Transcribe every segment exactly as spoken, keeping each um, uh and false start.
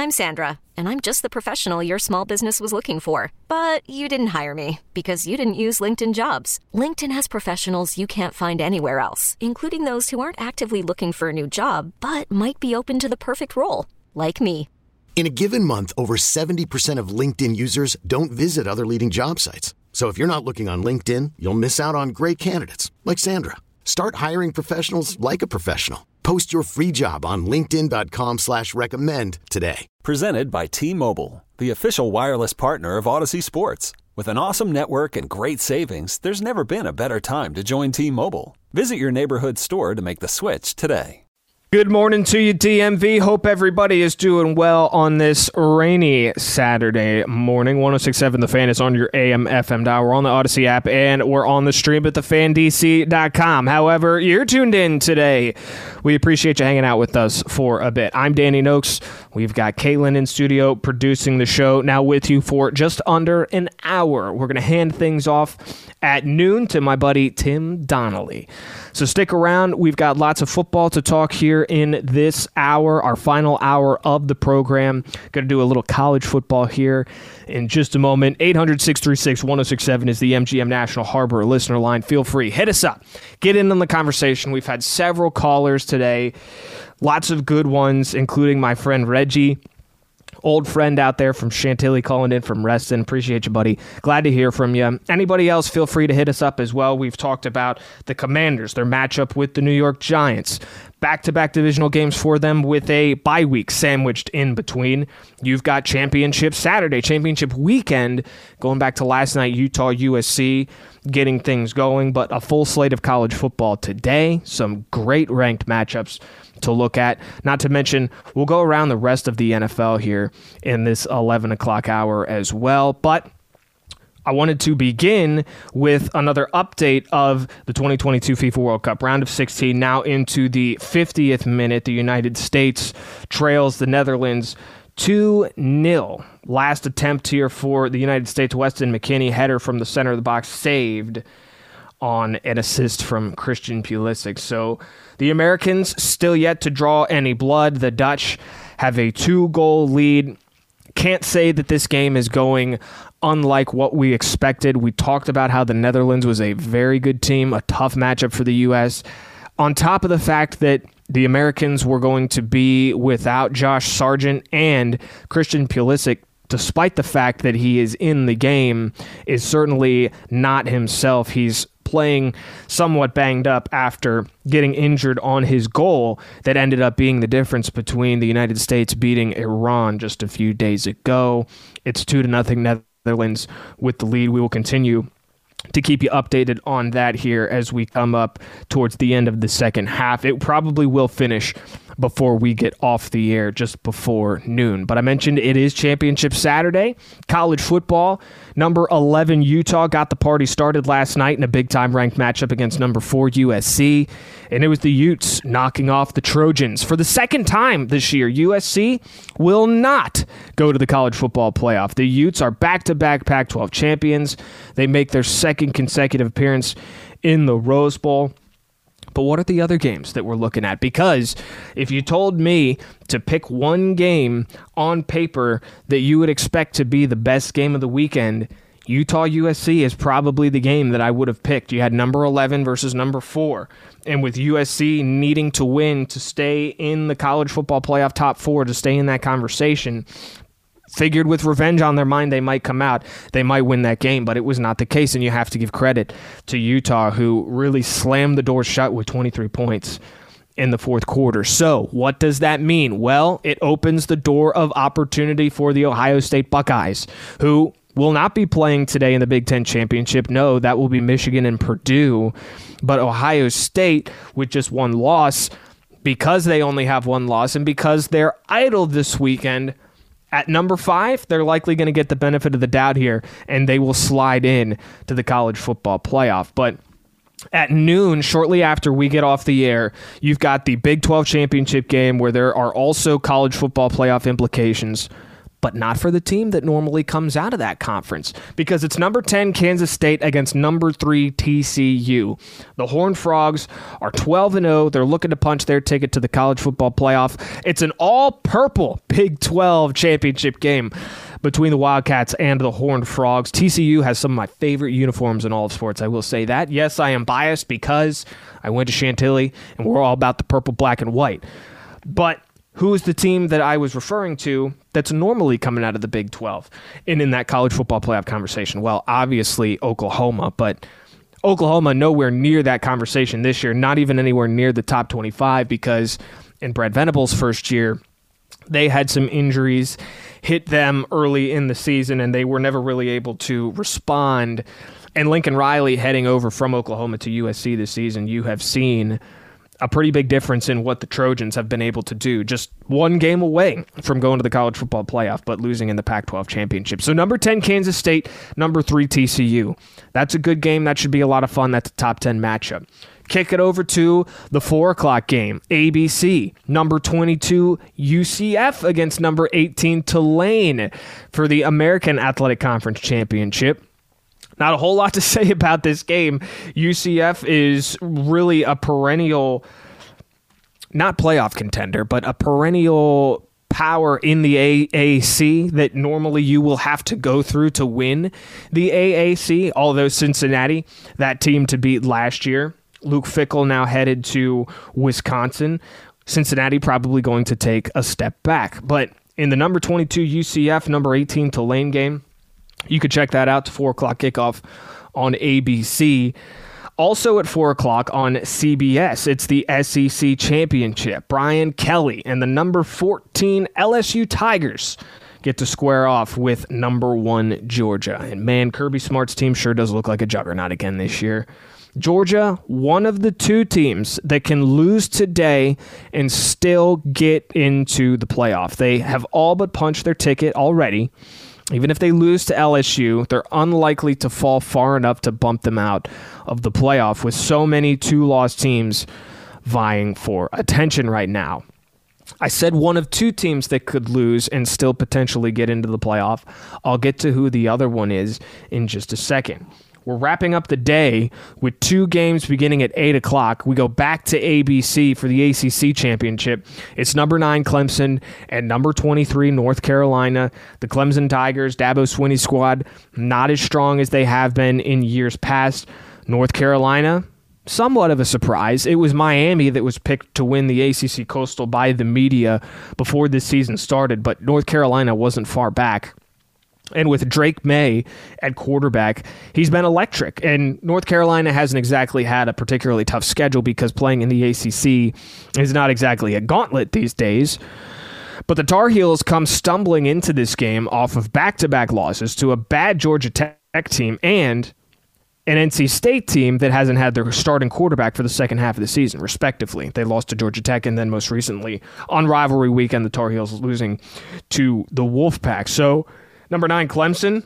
I'm Sandra, and I'm just the professional your small business was looking for. But you didn't hire me because you didn't use LinkedIn Jobs. LinkedIn has professionals you can't find anywhere else, including those who aren't actively looking for a new job, but might be open to the perfect role, like me. In a given month, over seventy percent of LinkedIn users don't visit other leading job sites. So if you're not looking on LinkedIn, you'll miss out on great candidates like Sandra. Start hiring professionals like a professional. Post your free job on linkedin dot com slash recommend today. Presented by T-Mobile, the official wireless partner of Odyssey Sports. With an awesome network and great savings, there's never been a better time to join T-Mobile. Visit your neighborhood store to make the switch today. Good morning to you, D M V. Hope everybody is doing well on this rainy Saturday morning. one oh six point seven The Fan is on your A M F M dial. We're on the Odyssey app, and we're on the stream at the fan d c dot com. However, you're tuned in today. We appreciate you hanging out with us for a bit. I'm Danny Noakes. We've got Caitlin in studio producing the show, now with you for just under an hour. We're going to hand things off at noon to my buddy Tim Donnelly. So stick around. We've got lots of football to talk here in this hour, our final hour of the program. Going to do a little college football here in just a moment. eight hundred, six three six, one oh six seven is the M G M National Harbor listener line. Feel free. Hit us up. Get in on the conversation. We've had several callers today. Lots of good ones, including my friend Reggie. Old friend out there from Chantilly calling in from Reston. Appreciate you, buddy. Glad to hear from you. Anybody else, feel free to hit us up as well. We've talked about the Commanders, their matchup with the New York Giants. Back-to-back divisional games for them with a bye week sandwiched in between. You've got championship Saturday, championship weekend, going back to last night, Utah U S C, getting things going, but a full slate of college football today. Some great ranked matchups to look at. Not to mention, we'll go around the rest of the N F L here in this eleven o'clock hour as well. But I wanted to begin with another update of the twenty twenty-two FIFA World Cup round of sixteen. Now into the fiftieth minute, the United States trails the Netherlands two nil. Last attempt here for the United States. Weston McKennie, header from the center of the box, saved on an assist from Christian Pulisic. So the Americans still yet to draw any blood. The Dutch have a two-goal lead. Can't say that this game is going unlike what we expected. We talked about how the Netherlands was a very good team, a tough matchup for the U S. On top of the fact that the Americans were going to be without Josh Sargent and Christian Pulisic, despite the fact that he is in the game, is certainly not himself. He's playing somewhat banged up after getting injured on his goal that ended up being the difference between the United States beating Iran just a few days ago. It's two to nothing Netherlands with the lead. We will continue to keep you updated on that here as we come up towards the end of the second half. It probably will finish before we get off the air, just before noon. But I mentioned it is Championship Saturday. College football, number eleven Utah got the party started last night in a big-time ranked matchup against number four U S C. And it was the Utes knocking off the Trojans. For the second time this year, U S C will not go to the college football playoff. The Utes are back-to-back Pac twelve champions. They make their second consecutive appearance in the Rose Bowl. But what are the other games that we're looking at? Because if you told me to pick one game on paper that you would expect to be the best game of the weekend, Utah U S C is probably the game that I would have picked. You had number eleven versus number four. And with U S C needing to win to stay in the college football playoff top four, to stay in that conversation, figured with revenge on their mind they might come out, they might win that game, but it was not the case, and you have to give credit to Utah, who really slammed the door shut with twenty-three points in the fourth quarter. So what does that mean? Well, it opens the door of opportunity for the Ohio State Buckeyes, who will not be playing today in the Big Ten Championship. No, that will be Michigan and Purdue, but Ohio State with just one loss, because they only have one loss and because they're idle this weekend, at number five, they're likely going to get the benefit of the doubt here, and they will slide in to the college football playoff. But at noon, shortly after we get off the air, you've got the Big twelve championship game where there are also college football playoff implications. but not for the team that normally comes out of that conference, because it's number ten Kansas State against number three T C U. The Horned Frogs are twelve and oh. They're looking to punch their ticket to the college football playoff. It's an all-purple Big twelve championship game between the Wildcats and the Horned Frogs. T C U has some of my favorite uniforms in all of sports, I will say that. Yes, I am biased because I went to Chantilly, and we're all about the purple, black, and white. But who is the team that I was referring to that's normally coming out of the Big twelve and in that college football playoff conversation? Well, obviously Oklahoma, but Oklahoma nowhere near that conversation this year, not even anywhere near the top twenty-five, because in Brent Venables' first year, they had some injuries hit them early in the season, and they were never really able to respond. And Lincoln Riley heading over from Oklahoma to U S C this season, you have seen a pretty big difference in what the Trojans have been able to do. Just one game away from going to the college football playoff, but losing in the Pac twelve championship. So number ten, Kansas State, number three, T C U. That's a good game. That should be a lot of fun. That's a top ten matchup. Kick it over to the four o'clock game. A B C, number twenty-two, U C F against number eighteen, Tulane for the American Athletic Conference Championship. Not a whole lot to say about this game. U C F is really a perennial, not playoff contender, but a perennial power in the A A C that normally you will have to go through to win the A A C, although Cincinnati, that team to beat last year. Luke Fickell now headed to Wisconsin. Cincinnati probably going to take a step back. But in the number twenty-two U C F, number eighteen Tulane game, you could check that out to four o'clock kickoff on A B C. Also at four o'clock on C B S, it's the S E C Championship. Brian Kelly and the number fourteen L S U Tigers get to square off with number one Georgia. And man, Kirby Smart's team sure does look like a juggernaut again this year. Georgia, one of the two teams that can lose today and still get into the playoff. They have all but punched their ticket already. Even if they lose to L S U, they're unlikely to fall far enough to bump them out of the playoff, with so many two-loss teams vying for attention right now. I said one of two teams that could lose and still potentially get into the playoff. I'll get to who the other one is in just a second. We're wrapping up the day with two games beginning at eight o'clock. We go back to A B C for the A C C Championship. It's number nine Clemson and number twenty-three North Carolina. The Clemson Tigers, Dabo Swinney's squad, not as strong as they have been in years past. North Carolina, somewhat of a surprise. It was Miami that was picked to win the A C C Coastal by the media before this season started, but North Carolina wasn't far back. And with Drake May at quarterback, he's been electric. And North Carolina hasn't exactly had a particularly tough schedule, because playing in the A C C is not exactly a gauntlet these days. But the Tar Heels come stumbling into this game off of back-to-back losses to a bad Georgia Tech team and an N C State team that hasn't had their starting quarterback for the second half of the season, respectively. They lost to Georgia Tech, and then most recently on rivalry weekend, the Tar Heels losing to the Wolfpack. So number nine, Clemson,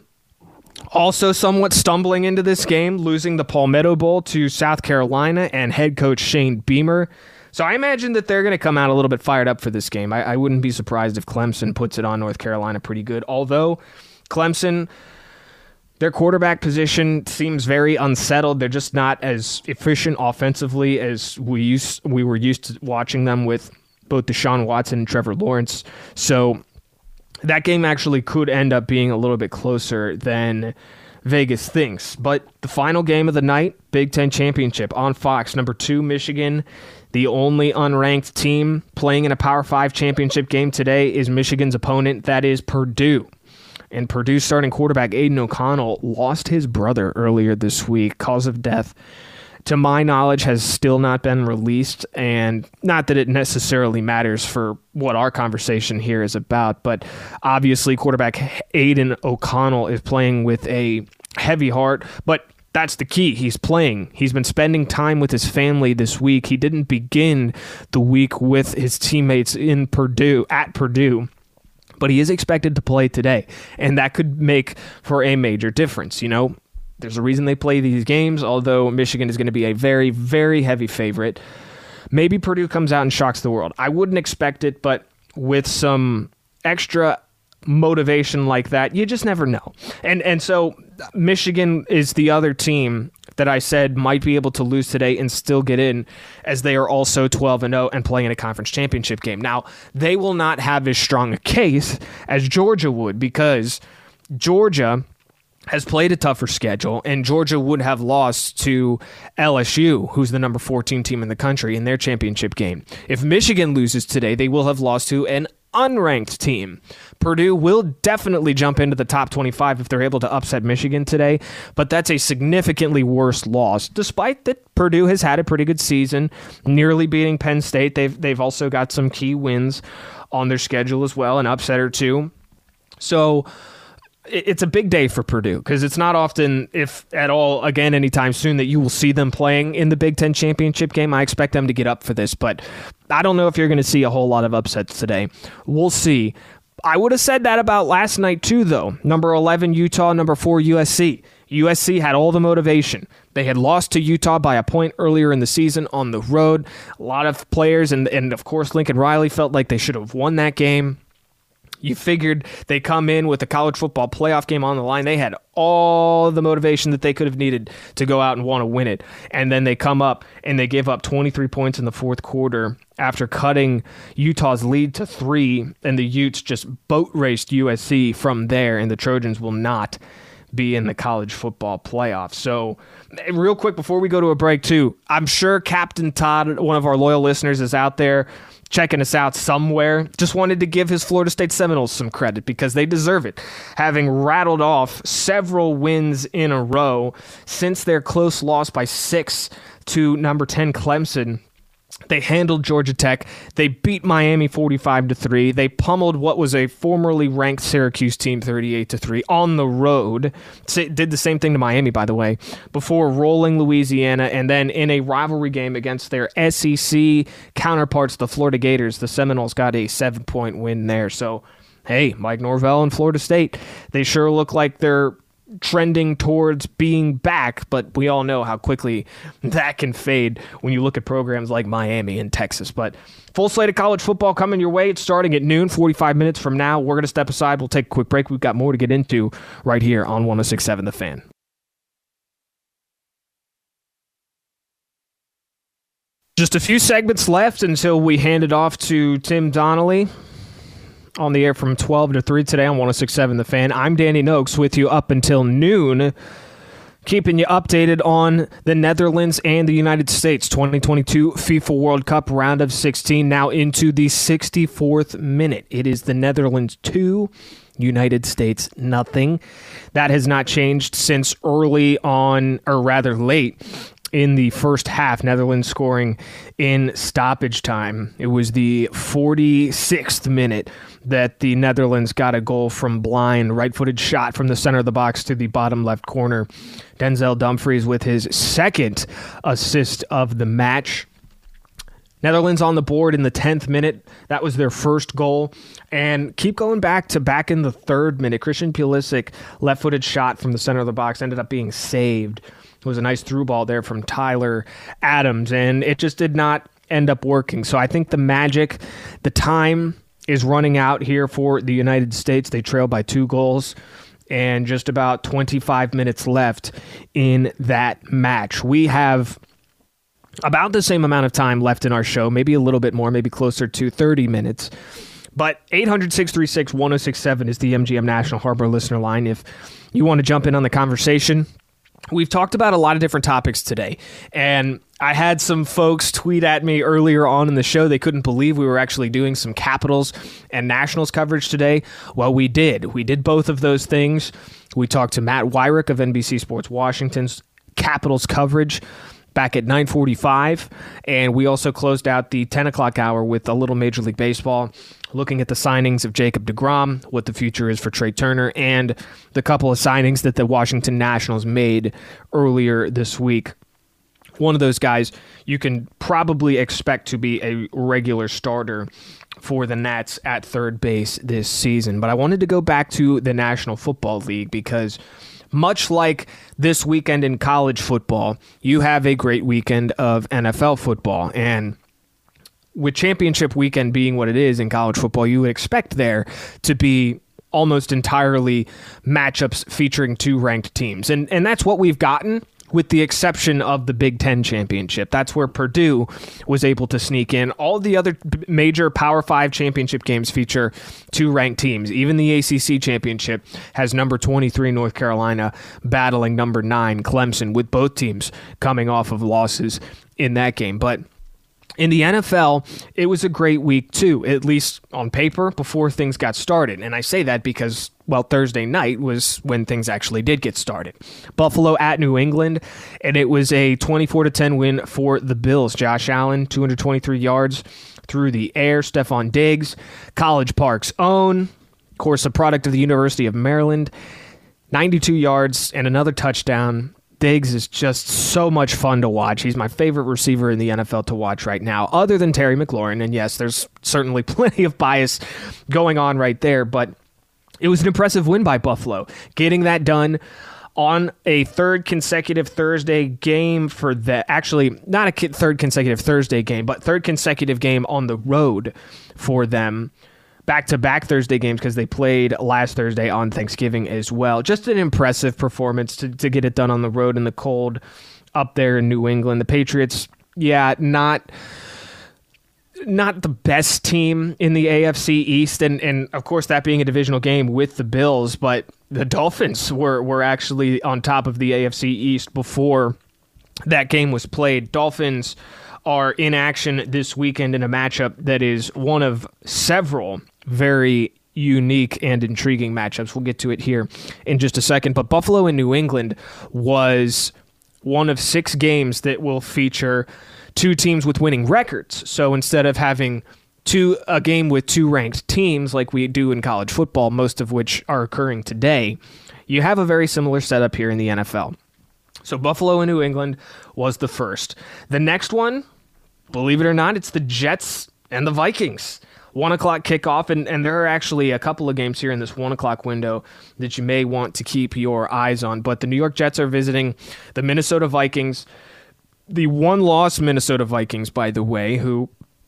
also somewhat stumbling into this game, losing the Palmetto Bowl to South Carolina and head coach Shane Beamer. So I imagine that they're going to come out a little bit fired up for this game. I, I wouldn't be surprised if Clemson puts it on North Carolina pretty good, although Clemson, their quarterback position seems very unsettled. They're just not as efficient offensively as we used we were used to watching them with both Deshaun Watson and Trevor Lawrence. So that game actually could end up being a little bit closer than Vegas thinks. But the final game of the night, Big Ten Championship on Fox. Number two, Michigan, the only unranked team playing in a Power Five championship game today, is Michigan's opponent. That is Purdue. And Purdue's starting quarterback, Aiden O'Connell, lost his brother earlier this week. Cause of death, to my knowledge, has still not been released, and not that it necessarily matters for what our conversation here is about, but obviously quarterback Aiden O'Connell is playing with a heavy heart, but that's the key. He's playing. He's been spending time with his family this week. He didn't begin the week with his teammates in Purdue, at Purdue, but he is expected to play today, and that could make for a major difference, you know? There's a reason they play these games, although Michigan is going to be a very, very heavy favorite. Maybe Purdue comes out and shocks the world. I wouldn't expect it, but with some extra motivation like that, you just never know. And and so Michigan is the other team that I said might be able to lose today and still get in, as they are also twelve and oh and playing in a conference championship game. Now, they will not have as strong a case as Georgia would, because Georgia has played a tougher schedule, and Georgia would have lost to L S U, who's the number fourteen team in the country, in their championship game. If Michigan loses today, they will have lost to an unranked team. Purdue will definitely jump into the top twenty-five if they're able to upset Michigan today, but that's a significantly worse loss, despite that Purdue has had a pretty good season, nearly beating Penn State. They've, they've also got some key wins on their schedule as well, an upset or two. So it's a big day for Purdue, because it's not often, if at all, again, anytime soon, that you will see them playing in the Big Ten championship game. I expect them to get up for this, but I don't know if you're going to see a whole lot of upsets today. We'll see. I would have said that about last night too, though. Number eleven, Utah. Number four, U S C. U S C had all the motivation. They had lost to Utah by a point earlier in the season on the road. A lot of players, and, and of course Lincoln Riley, felt like they should have won that game. You figured they come in with a college football playoff game on the line. They had all the motivation that they could have needed to go out and want to win it. And then they come up and they give up twenty-three points in the fourth quarter after cutting Utah's lead to three. And the Utes just boat raced U S C from there, and the Trojans will not be in the college football playoff. So real quick before we go to a break too, I'm sure Captain Todd, one of our loyal listeners, is out there checking us out somewhere. Just wanted to give his Florida State Seminoles some credit, because they deserve it, having rattled off several wins in a row since their close loss by six to number ten Clemson. They handled Georgia Tech. They beat Miami forty-five to three. They pummeled what was a formerly ranked Syracuse team thirty-eight to three on the road. Did the same thing to Miami, by the way, before rolling Louisiana. And then in a rivalry game against their S E C counterparts, the Florida Gators, the Seminoles got a seven-point win there. So, hey, Mike Norvell and Florida State, they sure look like they're trending towards being back, but we all know how quickly that can fade when you look at programs like Miami and Texas. But full slate of college football coming your way. It's starting at noon, forty-five minutes from now. We're going to step aside. We'll take a quick break. We've got more to get into right here on one oh six point seven The Fan. Just a few segments left until we hand it off to Tim Donnelly on the air from twelve to three today on one oh six point seven The Fan. I'm Danny Noakes with you up until noon, keeping you updated on the Netherlands and the United States twenty twenty-two FIFA World Cup round of sixteen, now into the sixty-fourth minute. It is the Netherlands two, United States nothing. That has not changed since early on, or rather late in the first half, Netherlands scoring in stoppage time. It was the forty-sixth minute that the Netherlands got a goal from blind, right-footed shot from the center of the box to the bottom left corner. Denzel Dumfries with his second assist of the match. Netherlands on the board in the tenth minute. That was their first goal. And keep going back to back in the third minute. Christian Pulisic, left-footed shot from the center of the box, ended up being saved. It was a nice through ball there from Tyler Adams, and it just did not end up working. So I think the magic, the time is running out here for the United States. They trail by two goals and just about twenty-five minutes left in that match. We have about the same amount of time left in our show, maybe a little bit more, maybe closer to thirty minutes. But eight hundred, six three six, one oh six seven is the M G M National Harbor listener line if you want to jump in on the conversation. We've talked about a lot of different topics today, and I had some folks tweet at me earlier on in the show. They couldn't believe we were actually doing some Capitals and Nationals coverage today. Well, we did. We did both of those things. We talked to Matt Wyrick of N B C Sports Washington's Capitals coverage back at nine forty-five, and we also closed out the ten o'clock hour with a little Major League Baseball, looking at the signings of Jacob deGrom, what the future is for Trey Turner, and the couple of signings that the Washington Nationals made earlier this week. One of those guys you can probably expect to be a regular starter for the Nats at third base this season. But I wanted to go back to the National Football League because much like this weekend in college football, you have a great weekend of N F L football. And with championship weekend being what it is in college football, you would expect there to be almost entirely matchups featuring two ranked teams. And and that's what we've gotten, with the exception of the Big Ten championship. That's where Purdue was able to sneak in. All the other major Power Five championship games feature two ranked teams. Even the A C C championship has number twenty-three North Carolina battling number nine Clemson, with both teams coming off of losses in that game. But in the N F L, it was a great week too, at least on paper, before things got started. And I say that because, well, Thursday night was when things actually did get started. Buffalo at New England, and it was a twenty-four to ten win for the Bills. Josh Allen, two hundred twenty-three yards through the air. Stephon Diggs, College Park's own, of course, a product of the University of Maryland, ninety-two yards and another touchdown. Diggs is just so much fun to watch. He's my favorite receiver in the N F L to watch right now, other than Terry McLaurin. And yes, there's certainly plenty of bias going on right there, but it was an impressive win by Buffalo, getting that done on a third consecutive Thursday game for the, actually not a third consecutive Thursday game, but third consecutive game on the road for them. Back-to-back Thursday games because they played last Thursday on Thanksgiving as well. Just an impressive performance to, to get it done on the road in the cold up there in New England. The Patriots, yeah, not not the best team in the A F C East, and, and of course that being a divisional game with the Bills, but the Dolphins were, were actually on top of the A F C East before that game was played. Dolphins are in action this weekend in a matchup that is one of several very unique and intriguing matchups. We'll get to it here in just a second. But Buffalo and New England was one of six games that will feature two teams with winning records. So instead of having two a game with two ranked teams like we do in college football, most of which are occurring today, you have a very similar setup here in the N F L. So Buffalo and New England was the first. The next one, believe it or not, it's the Jets and the Vikings. One o'clock kickoff, and, and there are actually a couple of games here in this one o'clock window that you may want to keep your eyes on. But the New York Jets are visiting the Minnesota Vikings, the one-loss Minnesota Vikings, by the way, who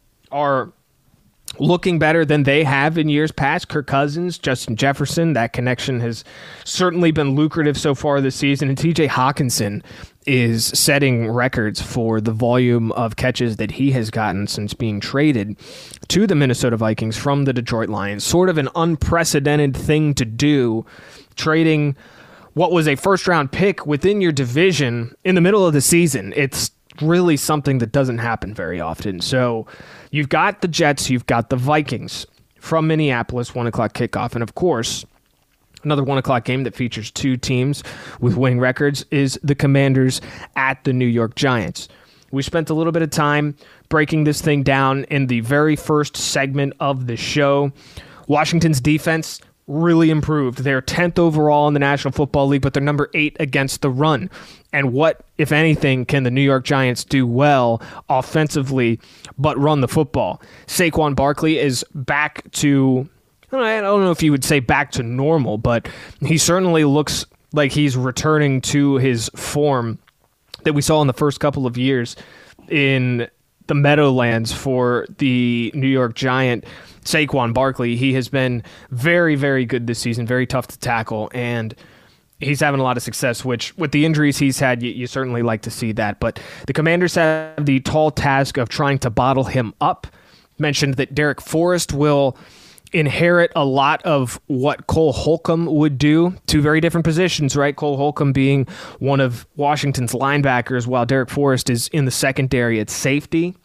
are looking better than they have in years past. Kirk Cousins, Justin Jefferson, that connection has certainly been lucrative so far this season. And T J Hawkinson is setting records for the volume of catches that he has gotten since being traded to the Minnesota Vikings from the Detroit Lions. Sort of an unprecedented thing to do, trading what was a first-round pick within your division in the middle of the season. It's really something that doesn't happen very often. So you've got the Jets, you've got the Vikings from Minneapolis, one o'clock kickoff. And of course, another one o'clock game that features two teams with winning records is the Commanders at the New York Giants. We spent a little bit of time breaking this thing down in the very first segment of the show. Washington's defense really improved. They're tenth overall in the National Football League, but they're number eight against the run. And what, if anything, can the New York Giants do well offensively but run the football? Saquon Barkley is back to, I don't know if you would say back to normal, but he certainly looks like he's returning to his form that we saw in the first couple of years in the Meadowlands for the New York Giant. Saquon Barkley, he has been very, very good this season, very tough to tackle, and he's having a lot of success, which with the injuries he's had, you, you certainly like to see that. But the Commanders have the tall task of trying to bottle him up. Mentioned that Derek Forrest will inherit a lot of what Cole Holcomb would do. Two very different positions, right? Cole Holcomb being one of Washington's linebackers, while Derek Forrest is in the secondary at safety.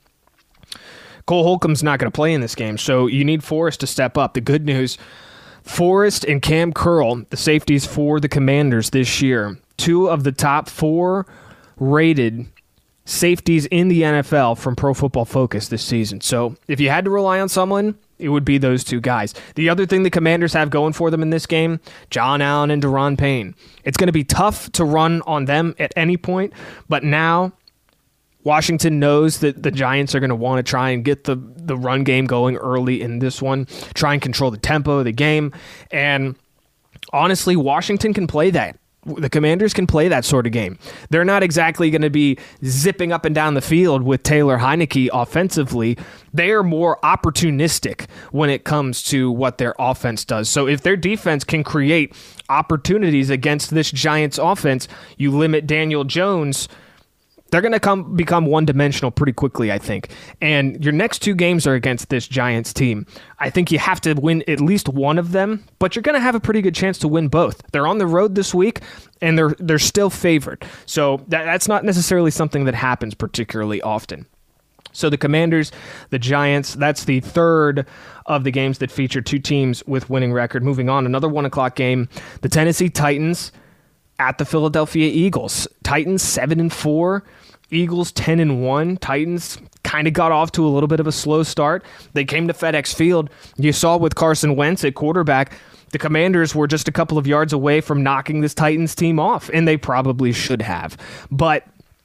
Cole Holcomb's not going to play in this game, so you need Forrest to step up. The good news, Forrest and Cam Curl, the safeties for the Commanders this year, two of the top four rated safeties in the N F L from Pro Football Focus this season. So if you had to rely on someone, it would be those two guys. The other thing the Commanders have going for them in this game, John Allen and Daron Payne. It's going to be tough to run on them at any point, but now Washington knows that the Giants are going to want to try and get the, the run game going early in this one, try and control the tempo of the game. And honestly, Washington can play that. The Commanders can play that sort of game. They're not exactly going to be zipping up and down the field with Taylor Heineke offensively. They are more opportunistic when it comes to what their offense does. So if their defense can create opportunities against this Giants offense, you limit Daniel Jones, they're going to come become one-dimensional pretty quickly, I think. And your next two games are against this Giants team. I think you have to win at least one of them, but you're going to have a pretty good chance to win both. They're on the road this week, and they're they're still favored. So that, that's not necessarily something that happens particularly often. So the Commanders, the Giants, that's the third of the games that feature two teams with winning record. Moving on, another one o'clock game, the Tennessee Titans at the Philadelphia Eagles. Titans seven and four, Eagles ten and one. Titans kind of got off to a little bit of a slow start. They came to FedEx Field. You saw with Carson Wentz at quarterback, the Commanders were just a couple of yards away from knocking this Titans team off, and they probably should have. But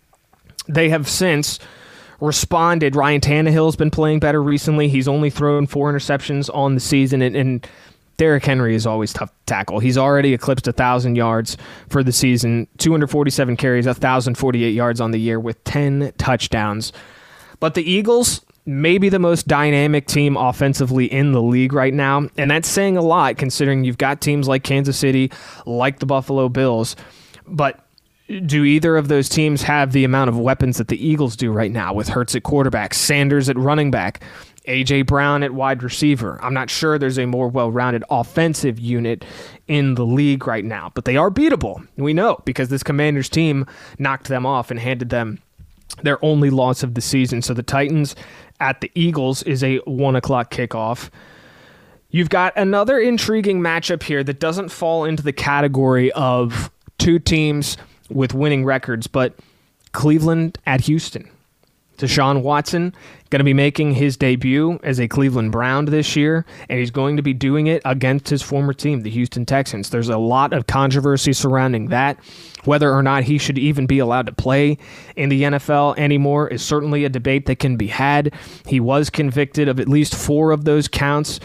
they have since responded. Ryan Tannehill's been playing better recently. He's only thrown four interceptions on the season, and, and Derrick Henry is always tough to tackle. He's already eclipsed one thousand yards for the season, two hundred forty-seven carries, one thousand forty-eight yards on the year with ten touchdowns. But the Eagles may be the most dynamic team offensively in the league right now, and that's saying a lot considering you've got teams like Kansas City, like the Buffalo Bills. But do either of those teams have the amount of weapons that the Eagles do right now with Hurts at quarterback, Sanders at running back, A J Brown at wide receiver? I'm not sure there's a more well-rounded offensive unit in the league right now, but they are beatable. We know because this Commanders team knocked them off and handed them their only loss of the season. So the Titans at the Eagles is a one o'clock kickoff. You've got another intriguing matchup here that doesn't fall into the category of two teams with winning records, but Cleveland at Houston. Deshaun Watson going to be making his debut as a Cleveland Brown this year, and he's going to be doing it against his former team, the Houston Texans. There's a lot of controversy surrounding that. Whether or not he should even be allowed to play in the N F L anymore is certainly a debate that can be had. He was convicted of at least four of those counts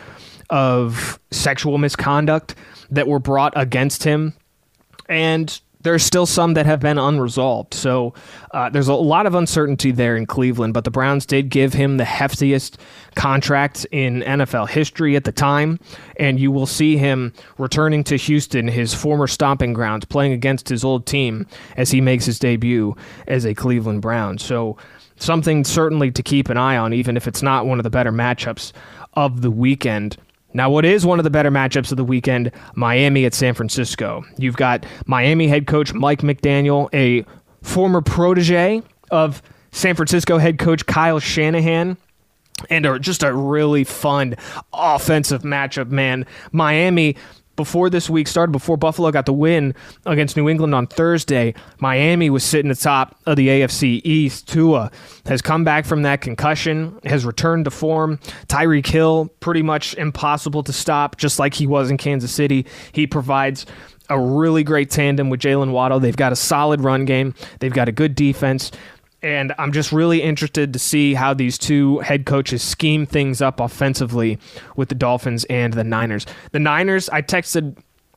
of sexual misconduct that were brought against him, and there's still some that have been unresolved. So uh, there's a lot of uncertainty there in Cleveland, but the Browns did give him the heftiest contract in N F L history at the time, and you will see him returning to Houston, his former stomping grounds, playing against his old team as he makes his debut as a Cleveland Brown. So something certainly to keep an eye on, even if it's not one of the better matchups of the weekend. Now, what is one of the better matchups of the weekend? Miami at San Francisco. You've got Miami head coach Mike McDaniel, a former protege of San Francisco head coach Kyle Shanahan, and a, just a really fun offensive matchup, man. Miami, before this week started, before Buffalo got the win against New England on Thursday, Miami was sitting atop of the A F C East. Tua has come back from that concussion, has returned to form. Tyreek Hill, pretty much impossible to stop, just like he was in Kansas City. He provides a really great tandem with Jalen Waddle. They've got a solid run game. They've got a good defense. And I'm just really interested to see how these two head coaches scheme things up offensively with the Dolphins and the Niners. The Niners, I texted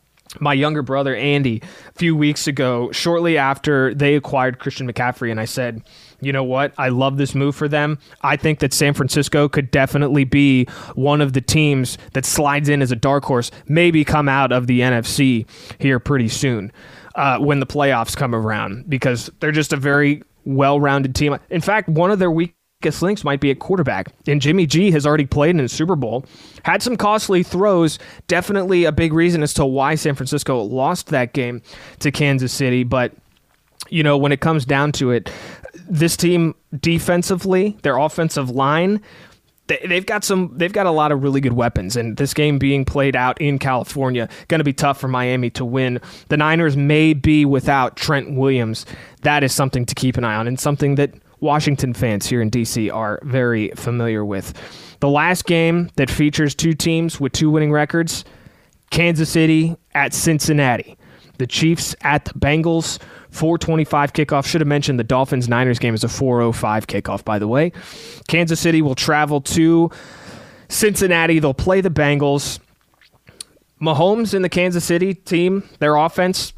my younger brother, Andy, a few weeks ago, shortly after they acquired Christian McCaffrey, and I said, you know what? I love this move for them. I think that San Francisco could definitely be one of the teams that slides in as a dark horse, maybe come out of the N F C here pretty soon uh, when the playoffs come around, because they're just a very well-rounded team. In fact, one of their weakest links might be at quarterback. And Jimmy G has already played in the Super Bowl, had some costly throws, definitely a big reason as to why San Francisco lost that game to Kansas City. But, you know, when it comes down to it, this team defensively, their offensive line, they've got some. They've got a lot of really good weapons, and this game being played out in California, going to be tough for Miami to win. The Niners may be without Trent Williams. That is something to keep an eye on, and something that Washington fans here in D C are very familiar with. The last game that features two teams with two winning records, Kansas City at Cincinnati. The Chiefs at the Bengals, four twenty-five kickoff. Should have mentioned the Dolphins-Niners game is a four oh five kickoff, by the way. Kansas City will travel to Cincinnati. They'll play the Bengals. Mahomes and the Kansas City team, their offense,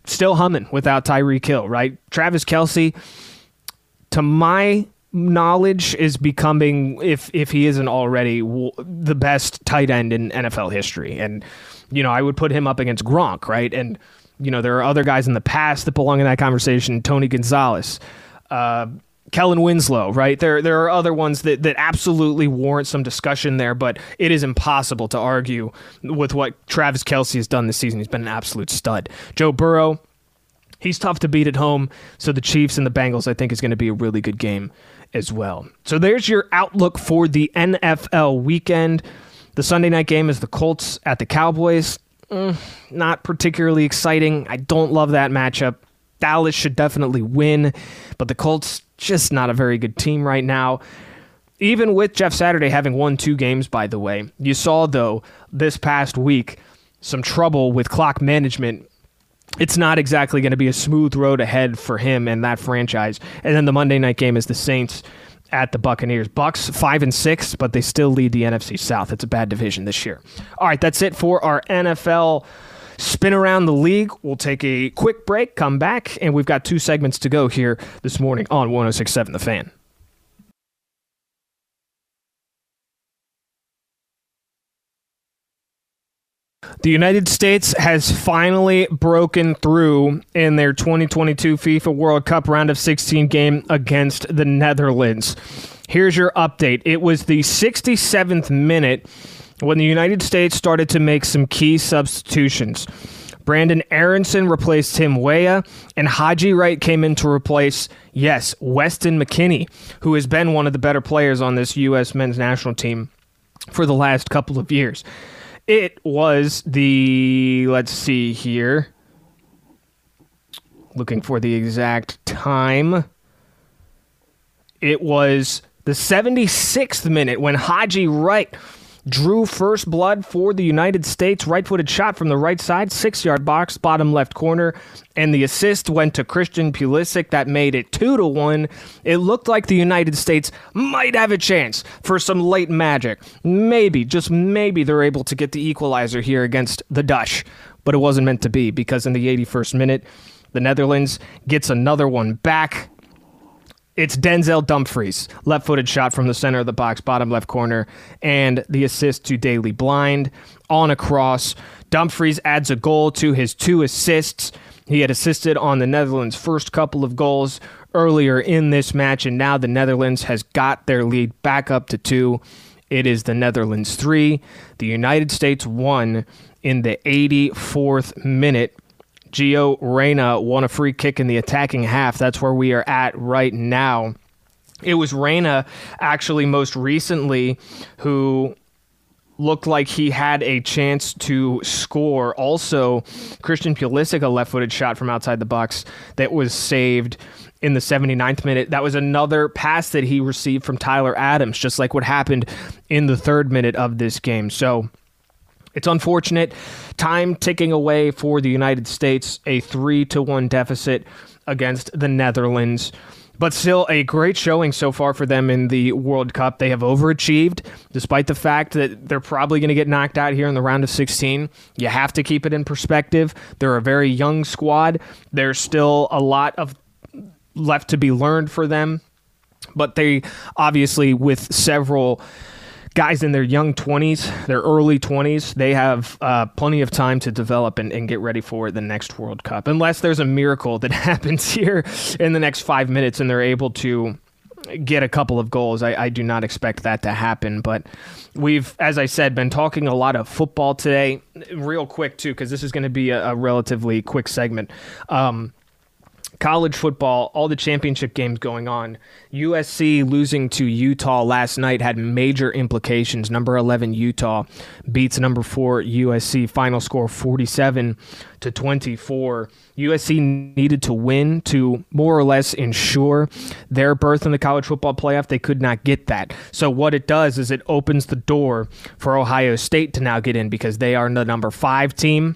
still humming without Tyreek Hill, right? Travis Kelce, to my knowledge, is becoming, if if he isn't already, the best tight end in N F L history. And, you know, I would put him up against Gronk, right? And, you know, there are other guys in the past that belong in that conversation. Tony Gonzalez, uh, Kellen Winslow, right? There there are other ones that, that absolutely warrant some discussion there, but it is impossible to argue with what Travis Kelce has done this season. He's been an absolute stud. Joe Burrow, he's tough to beat at home, so the Chiefs and the Bengals, I think, is going to be a really good game as well. So there's your outlook for the N F L weekend. The Sunday night game is the Colts at the Cowboys. Mm, not particularly exciting. I don't love that matchup. Dallas should definitely win, but the Colts, just not a very good team right now. Even with Jeff Saturday having won two games, by the way, you saw, though, this past week, some trouble with clock management. It's not exactly going to be a smooth road ahead for him and that franchise. And then the Monday night game is the Saints at the Buccaneers. Bucks five and six, but they still lead the N F C South. It's a bad division this year. All right, that's it for our N F L spin around the league. We'll take a quick break, come back, and we've got two segments to go here this morning on one oh six point seven The Fan. The United States has finally broken through in their twenty twenty-two FIFA World Cup round of sixteen game against the Netherlands. Here's your update. It was the sixty-seventh minute when the United States started to make some key substitutions. Brandon Aronson replaced Tim Weah, and Haji Wright came in to replace, yes, Weston McKennie, who has been one of the better players on this U S men's national team for the last couple of years. It was the, let's see here, looking for the exact time. It was the seventy-sixth minute when Haji Wright drew first blood for the United States. Right-footed shot from the right side, six-yard box, bottom left corner, and the assist went to Christian Pulisic. That made it two to one. It looked like the United States might have a chance for some late magic. Maybe, just maybe, they're able to get the equalizer here against the Dutch, but it wasn't meant to be, because in the eighty-first minute, the Netherlands gets another one back. It's Denzel Dumfries, left-footed shot from the center of the box, bottom left corner, and the assist to Daley Blind on a cross. Dumfries adds a goal to his two assists. He had assisted on the Netherlands' first couple of goals earlier in this match, and now the Netherlands has got their lead back up to two. It is the Netherlands three, the United States one in the eighty-fourth minute. Gio Reyna won a free kick in the attacking half. That's where we are at right now. It was Reyna, actually, most recently, who looked like he had a chance to score. Also, Christian Pulisic, a left-footed shot from outside the box that was saved in the seventy-ninth minute. That was another pass that he received from Tyler Adams, just like what happened in the third minute of this game. So it's unfortunate. Time ticking away for the United States, a three to one deficit against the Netherlands. But still a great showing so far for them in the World Cup. They have overachieved, despite the fact that they're probably going to get knocked out here in the round of sixteen. You have to keep it in perspective. They're a very young squad. There's still a lot of left to be learned for them. But they obviously, with several guys in their young twenties, their early twenties, they have uh, plenty of time to develop and, and get ready for the next World Cup. Unless there's a miracle that happens here in the next five minutes and they're able to get a couple of goals. I, I do not expect that to happen. But we've, as I said, been talking a lot of football today. Real quick, too, because this is going to be a, a relatively quick segment. Um, College football, all the championship games going on. U S C losing to Utah last night had major implications. Number eleven Utah beats number four U S C. Final score forty-seven to twenty-four. U S C needed to win to more or less ensure their berth in the college football playoff. They could not get that. So what it does is it opens the door for Ohio State to now get in because they are the number five team.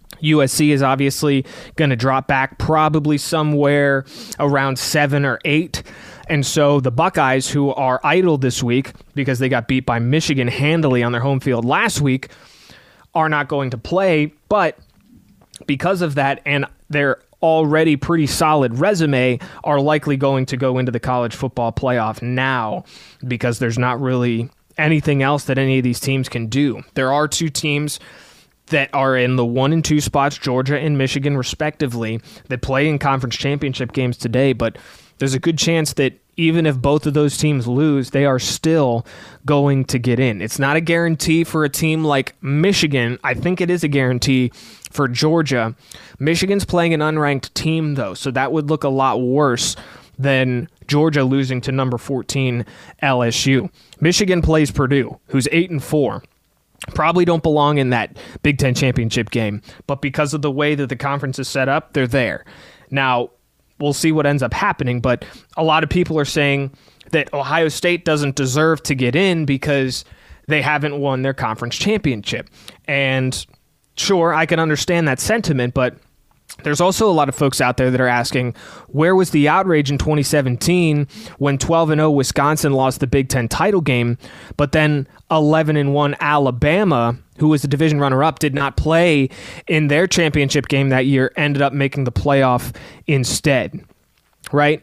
U S C is obviously going to drop back probably somewhere around seven or eight. And so the Buckeyes, who are idle this week because they got beat by Michigan handily on their home field last week, are not going to play. But because of that, and their already pretty solid resume, are likely going to go into the college football playoff now because there's not really anything else that any of these teams can do. There are two teams that are in the one and two spots, Georgia and Michigan respectively, that play in conference championship games today, but there's a good chance that even if both of those teams lose, they are still going to get in. It's not a guarantee for a team like Michigan. I think it is a guarantee for Georgia. Michigan's playing an unranked team, though, so that would look a lot worse than Georgia losing to number fourteen L S U. Michigan plays Purdue, who's eight and four. Probably don't belong in that Big Ten championship game, but because of the way that the conference is set up, they're there. Now, we'll see what ends up happening, but a lot of people are saying that Ohio State doesn't deserve to get in because they haven't won their conference championship. And sure, I can understand that sentiment, but there's also a lot of folks out there that are asking, where was the outrage in twenty seventeen when twelve and oh Wisconsin lost the Big Ten title game, but then eleven and one Alabama, who was the division runner-up, did not play in their championship game that year, ended up making the playoff instead, right?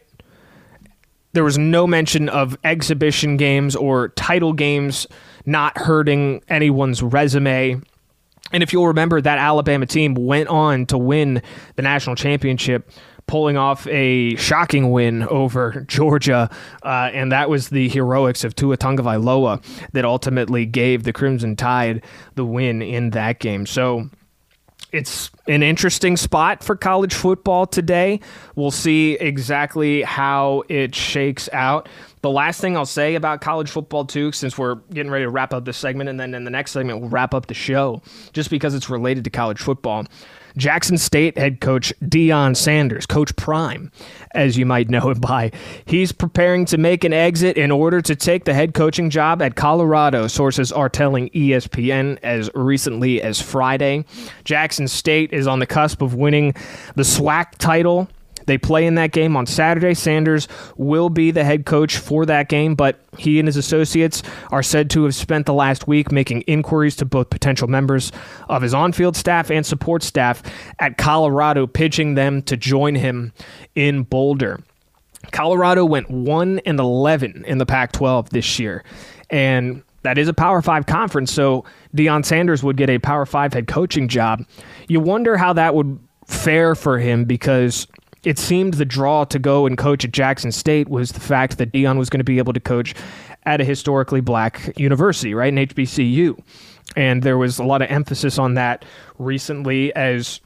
There was no mention of exhibition games or title games not hurting anyone's resume. And if you'll remember, that Alabama team went on to win the national championship, pulling off a shocking win over Georgia, uh, and that was the heroics of Tua Tagovailoa that ultimately gave the Crimson Tide the win in that game. So it's an interesting spot for college football today. We'll see exactly how it shakes out. The last thing I'll say about college football, too, since we're getting ready to wrap up this segment, and then in the next segment we'll wrap up the show, just because it's related to college football. Jackson State head coach Deion Sanders, Coach Prime, as you might know him by, he's preparing to make an exit in order to take the head coaching job at Colorado, sources are telling E S P N as recently as Friday. Jackson State is on the cusp of winning the SWAC title. They play in that game on Saturday. Sanders will be the head coach for that game, but he and his associates are said to have spent the last week making inquiries to both potential members of his on-field staff and support staff at Colorado, pitching them to join him in Boulder. Colorado went one and eleven in the Pac twelve this year, and that is a Power five conference, so Deion Sanders would get a Power five head coaching job. You wonder how that would fare for him, because it seemed the draw to go and coach at Jackson State was the fact that Deion was going to be able to coach at a historically black university, right, an H B C U. And there was a lot of emphasis on that recently, as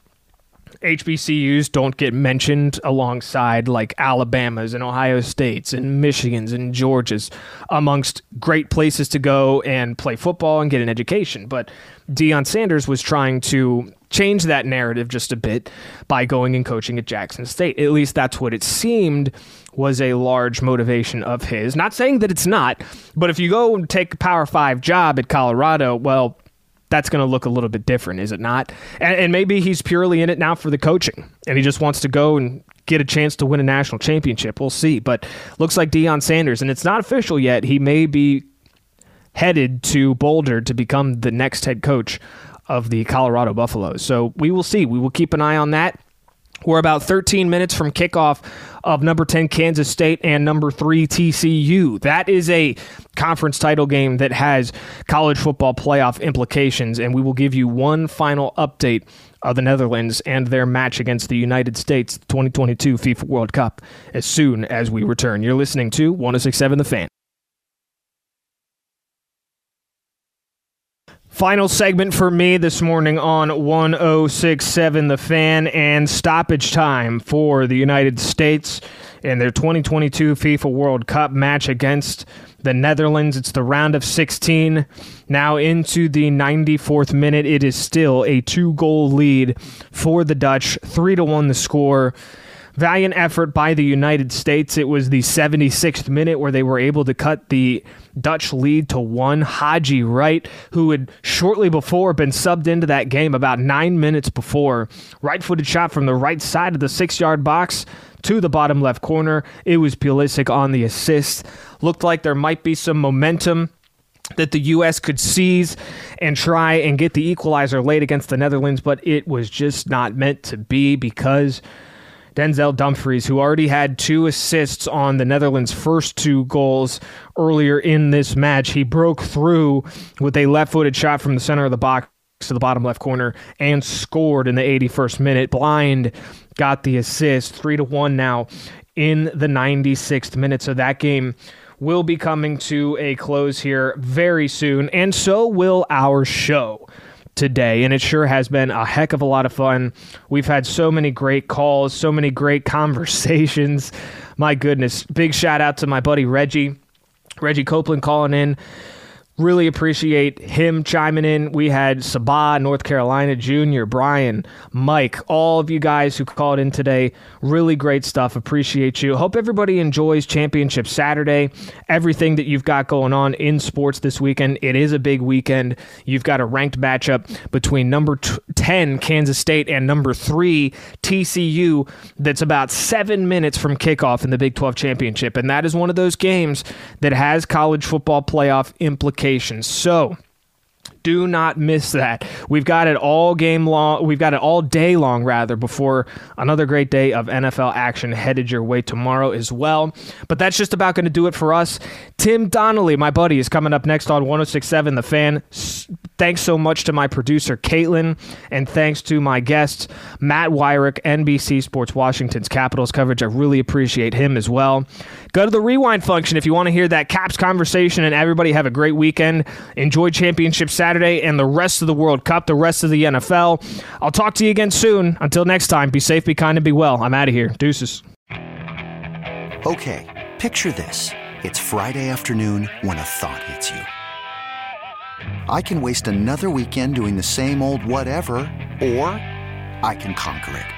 H B C Us don't get mentioned alongside like Alabama's and Ohio State's and Michigan's and Georgia's amongst great places to go and play football and get an education. But Deion Sanders was trying to change that narrative just a bit by going and coaching at Jackson State. At least that's what it seemed was a large motivation of his. Not saying that it's not, but if you go and take a Power five job at Colorado, well, that's going to look a little bit different, is it not? And, and maybe he's purely in it now for the coaching, and he just wants to go and get a chance to win a national championship. We'll see. But looks like Deion Sanders, and it's not official yet, he may be headed to Boulder to become the next head coach of the Colorado Buffaloes. So we will see. We will keep an eye on that. We're about thirteen minutes from kickoff of number ten Kansas State and number three T C U. That is a conference title game that has college football playoff implications, and we will give you one final update of the Netherlands and their match against the United States twenty twenty-two FIFA World Cup as soon as we return. You're listening to one oh six point seven The Fan. Final segment for me this morning on one oh six point seven The Fan, and stoppage time for the United States in their twenty twenty-two FIFA World Cup match against the Netherlands. It's the round of sixteen. Now into the ninety-fourth minute. It is still a two-goal lead for the Dutch. Three to one the score. Valiant effort by the United States. It was the seventy-sixth minute where they were able to cut the Dutch lead to one. Haji Wright, who had shortly before been subbed into that game about nine minutes before. Right-footed shot from the right side of the six-yard box to the bottom left corner. It was Pulisic on the assist. Looked like there might be some momentum that the U S could seize and try and get the equalizer late against the Netherlands, but it was just not meant to be because Denzel Dumfries, who already had two assists on the Netherlands' first two goals earlier in this match, he broke through with a left-footed shot from the center of the box to the bottom left corner and scored in the eighty-first minute. Blind got the assist, three to one now in the ninety-sixth minute. So that game will be coming to a close here very soon, and so will our show today, and it sure has been a heck of a lot of fun. We've had so many great calls, so many great conversations. My goodness, big shout out to my buddy Reggie, Reggie Copeland calling in. Really appreciate him chiming in. We had Sabah, North Carolina, Junior, Brian, Mike, all of you guys who called in today. Really great stuff. Appreciate you. Hope everybody enjoys Championship Saturday. Everything that you've got going on in sports this weekend. It is a big weekend. You've got a ranked matchup between number ten, Kansas State, and number three, T C U, that's about seven minutes from kickoff in the Big twelve Championship. And that is one of those games that has college football playoff implications. So do not miss that. We've got it all game long. We've got it all day long, rather, before another great day of N F L action headed your way tomorrow as well. But that's just about going to do it for us. Tim Donnelly, my buddy, is coming up next on one oh six point seven The Fan. Thanks so much to my producer, Caitlin, and thanks to my guest, Matt Wyrick, N B C Sports Washington's Capitals coverage. I really appreciate him as well. Go to the rewind function if you want to hear that Caps conversation, and everybody have a great weekend. Enjoy Championship Saturday and the rest of the World Cup, the rest of the N F L. I'll talk to you again soon. Until next time, be safe, be kind, and be well. I'm out of here. Deuces. Okay, picture this. It's Friday afternoon when a thought hits you. I can waste another weekend doing the same old whatever, or I can conquer it.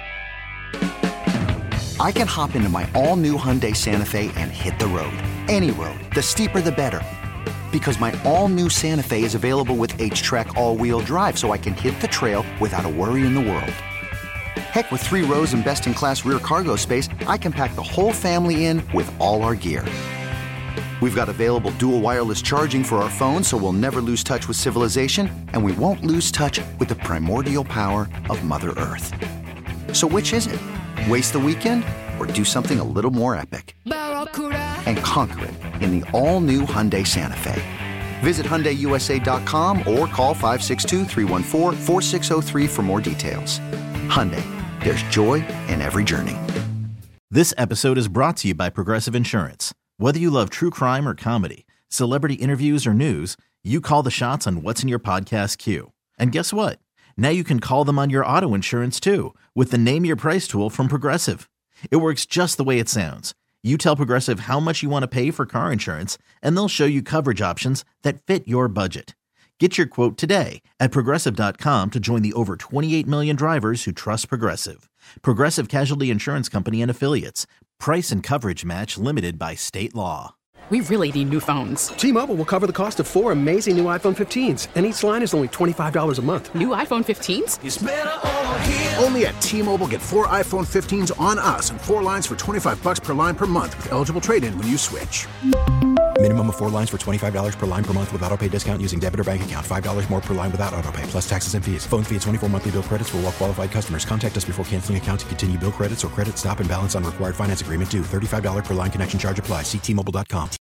I can hop into my all-new Hyundai Santa Fe and hit the road. Any road. The steeper, the better. Because my all-new Santa Fe is available with H-Track all-wheel drive, so I can hit the trail without a worry in the world. Heck, with three rows and best-in-class rear cargo space, I can pack the whole family in with all our gear. We've got available dual wireless charging for our phones, so we'll never lose touch with civilization, and we won't lose touch with the primordial power of Mother Earth. So which is it? Waste the weekend or do something a little more epic? And conquer it in the all-new Hyundai Santa Fe. Visit Hyundai U S A dot com or call five six two, three one four, four six zero three for more details. Hyundai, there's joy in every journey. This episode is brought to you by Progressive Insurance. Whether you love true crime or comedy, celebrity interviews or news, you call the shots on what's in your podcast queue. And guess what? Now you can call them on your auto insurance too with the Name Your Price tool from Progressive. It works just the way it sounds. You tell Progressive how much you want to pay for car insurance, and they'll show you coverage options that fit your budget. Get your quote today at Progressive dot com to join the over twenty-eight million drivers who trust Progressive. Progressive Casualty Insurance Company and Affiliates. Price and coverage match limited by state law. We really need new phones. T-Mobile will cover the cost of four amazing new iPhone fifteens, and each line is only twenty-five dollars a month. New iPhone fifteens? It's better over here. Only at T-Mobile, get four iPhone fifteens on us and four lines for twenty-five bucks per line per month with eligible trade-in when you switch. Minimum of four lines for twenty-five dollars per line per month with autopay discount using debit or bank account. five dollars more per line without autopay, plus taxes and fees. Phone fee at twenty-four monthly bill credits for well-qualified customers. Contact us before canceling account to continue bill credits or credit stop and balance on required finance agreement due. thirty-five dollars per line connection charge applies. See T Mobile dot com.